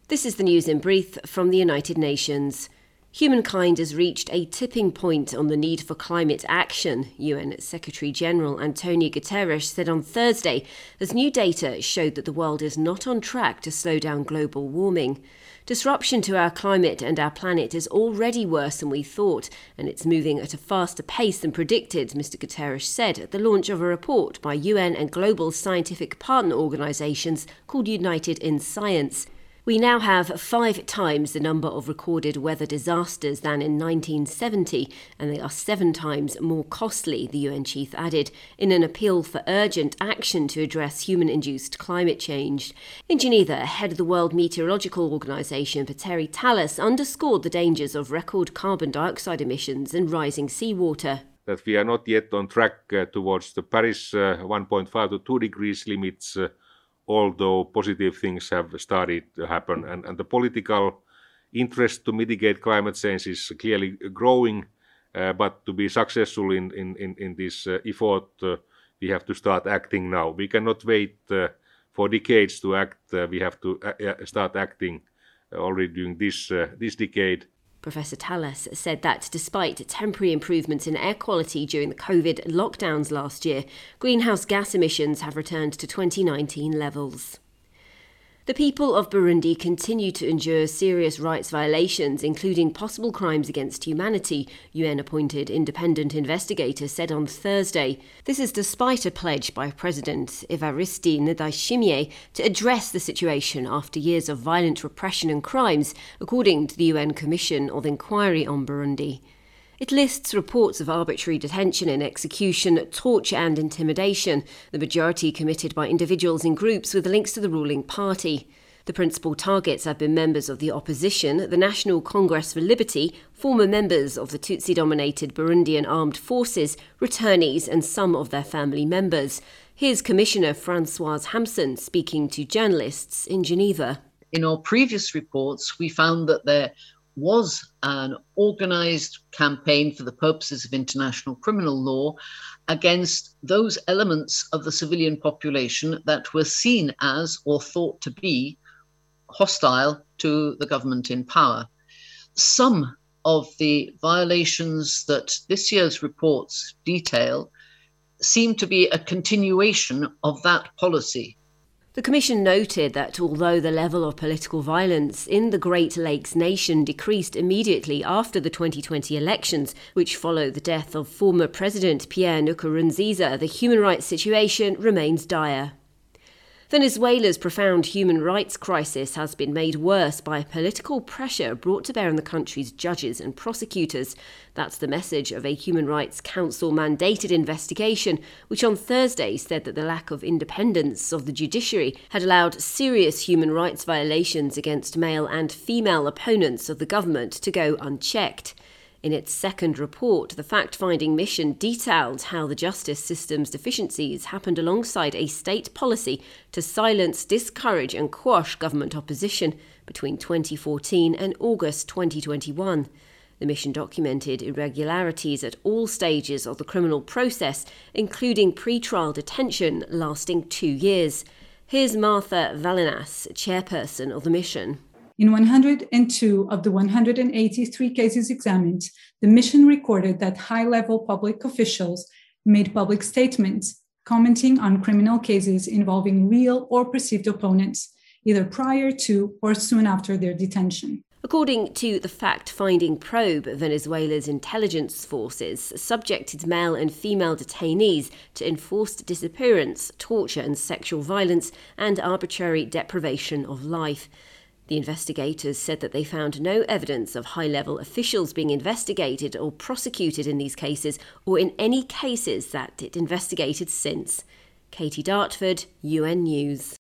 This is the news in brief from the United Nations. Humankind has reached a tipping point on the need for climate action, UN Secretary-General Antonio Guterres said on Thursday, as new data showed that the world is not on track to slow down global warming. Disruption to our climate and our planet is already worse than we thought, and it's moving at a faster pace than predicted, Mr Guterres said at the launch of a report by UN and global scientific partner organisations called United in Science. We now have 5 times the number of recorded weather disasters than in 1970, and they are 7 times more costly, the UN chief added, in an appeal for urgent action to address human-induced climate change. In Geneva, head of the World Meteorological Organization, Petteri Talas, underscored the dangers of record carbon dioxide emissions and rising seawater. That we are not yet on track towards the Paris 1.5 to 2 degrees limits, although positive things have started to happen. And the political interest to mitigate climate change is clearly growing, but to be successful in this effort, we have to start acting now. We cannot wait for decades to act. We have to start acting already during this decade. Professor Talas said that despite temporary improvements in air quality during the COVID lockdowns last year, greenhouse gas emissions have returned to 2019 levels. The people of Burundi continue to endure serious rights violations, including possible crimes against humanity, UN-appointed independent investigators said on Thursday. This is despite a pledge by President Evariste Ndayishimiye to address the situation after years of violent repression and crimes, according to the UN Commission of Inquiry on Burundi. It lists reports of arbitrary detention and execution, torture and intimidation, the majority committed by individuals and groups with links to the ruling party. The principal targets have been members of the opposition, the National Congress for Liberty, former members of the Tutsi-dominated Burundian armed forces, returnees and some of their family members. Here's Commissioner Françoise Hampson speaking to journalists in Geneva. In our previous reports, we found that there was an organised campaign for the purposes of international criminal law against those elements of the civilian population that were seen as or thought to be hostile to the government in power. Some of the violations that this year's reports detail seem to be a continuation of that policy. The Commission noted that although the level of political violence in the Great Lakes nation decreased immediately after the 2020 elections, which followed the death of former President Pierre Nkurunziza, the human rights situation remains dire. Venezuela's profound human rights crisis has been made worse by political pressure brought to bear on the country's judges and prosecutors. That's the message of a Human Rights Council-mandated investigation, which on Thursday said that the lack of independence of the judiciary had allowed serious human rights violations against male and female opponents of the government to go unchecked. In its second report, the fact-finding mission detailed how the justice system's deficiencies happened alongside a state policy to silence, discourage and quash government opposition between 2014 and August 2021. The mission documented irregularities at all stages of the criminal process, including pre-trial detention lasting 2 years. Here's Martha Valinas, chairperson of the mission. In 102 of the 183 cases examined, the mission recorded that high-level public officials made public statements commenting on criminal cases involving real or perceived opponents, either prior to or soon after their detention. According to the fact-finding probe, Venezuela's intelligence forces subjected male and female detainees to enforced disappearance, torture and sexual violence and arbitrary deprivation of life. The investigators said that they found no evidence of high-level officials being investigated or prosecuted in these cases or in any cases that it investigated since. Katie Dartford, UN News.